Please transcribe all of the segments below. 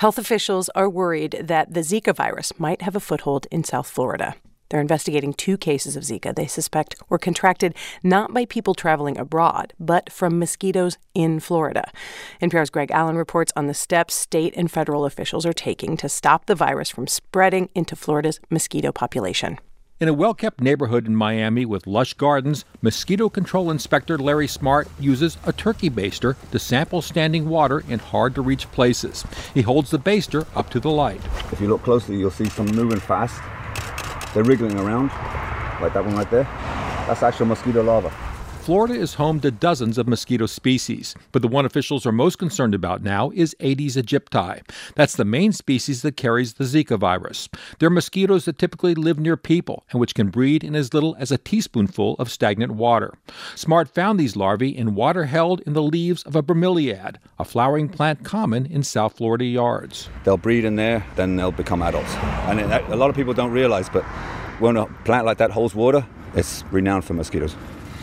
Health officials are worried that the Zika virus might have a foothold in South Florida. They're investigating 2 cases of Zika they suspect were contracted not by people traveling abroad, but from mosquitoes in Florida. NPR's Greg Allen reports on the steps state and federal officials are taking to stop the virus from spreading into Florida's mosquito population. In a well-kept neighborhood in Miami with lush gardens, mosquito control inspector Larry Smart uses a turkey baster to sample standing water in hard-to-reach places. He holds the baster up to the light. If you look closely, you'll see some moving fast. They're wriggling around, like that one right there. That's actual mosquito larvae. Florida is home to dozens of mosquito species, but the one officials are most concerned about now is Aedes aegypti. That's the main species that carries the Zika virus. They're mosquitoes that typically live near people and which can breed in as little as a teaspoonful of stagnant water. Smart found these larvae in water held in the leaves of a bromeliad, a flowering plant common in South Florida yards. They'll breed in there, then they'll become adults. And a lot of people don't realize, but when a plant like that holds water, it's renowned for mosquitoes.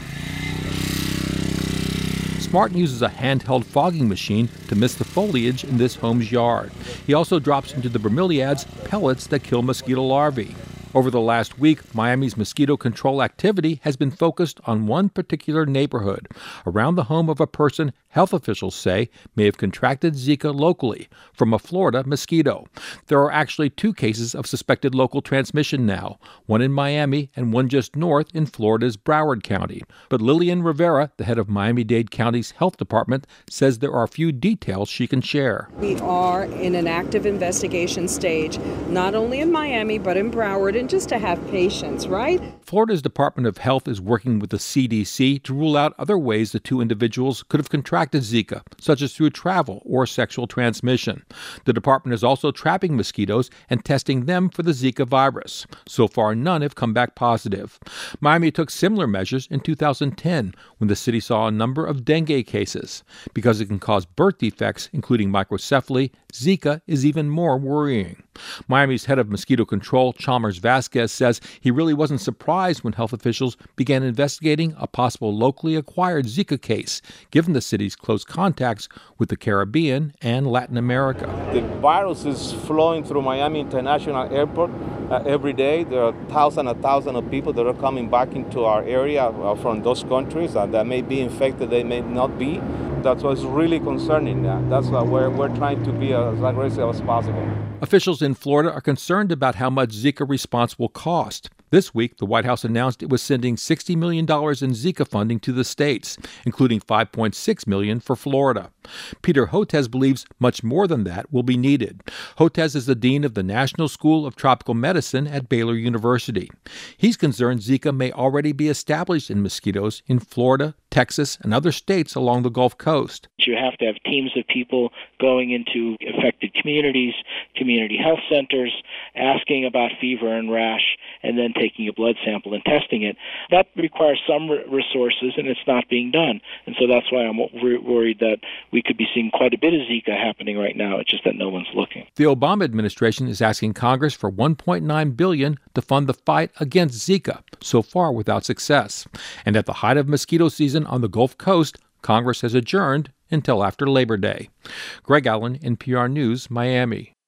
Smart uses a handheld fogging machine to mist the foliage in this home's yard. He also drops into the bromeliads pellets that kill mosquito larvae. Over the last week, Miami's mosquito control activity has been focused on one particular neighborhood, around the home of a person health officials say may have contracted Zika locally from a Florida mosquito. There are actually 2 cases of suspected local transmission now, one in Miami and one just north in Florida's Broward County. But Lillian Rivera, the head of Miami-Dade County's health department, says there are few details she can share. We are in an active investigation stage, not only in Miami, but in Broward, and just to have patience, right? Florida's Department of Health is working with the CDC to rule out other ways the 2 individuals could have contracted Zika, such as through travel or sexual transmission. The department is also trapping mosquitoes and testing them for the Zika virus. So far, none have come back positive. Miami took similar measures in 2010 when the city saw a number of dengue cases. Because it can cause birth defects, including microcephaly, Zika is even more worrying. Miami's head of mosquito control, Chalmers Vasquez, says he really wasn't surprised when health officials began investigating a possible locally acquired Zika case, given the city's close contacts with the Caribbean and Latin America. The virus is flowing through Miami International Airport every day. There are thousands of people that are coming back into our area from those countries that may be infected, they may not be. That's what's really concerning. That's why we're trying to be as aggressive as possible. Officials in Florida are concerned about how much Zika response will cost. This week, the White House announced it was sending $60 million in Zika funding to the states, including $5.6 million for Florida. Peter Hotez believes much more than that will be needed. Hotez is the dean of the National School of Tropical Medicine at Baylor University. He's concerned Zika may already be established in mosquitoes in Florida, Texas, and other states along the Gulf Coast. You have to have teams of people going into affected communities, community health centers, asking about fever and rash, and then taking a blood sample and testing it. That requires some resources, and it's not being done. And so that's why I'm worried that we could be seeing quite a bit of Zika happening right now. It's just that no one's looking. The Obama administration is asking Congress for $1.9 billion to fund the fight against Zika, so far without success. And at the height of mosquito season on the Gulf Coast, Congress has adjourned until after Labor Day. Greg Allen, NPR News, Miami.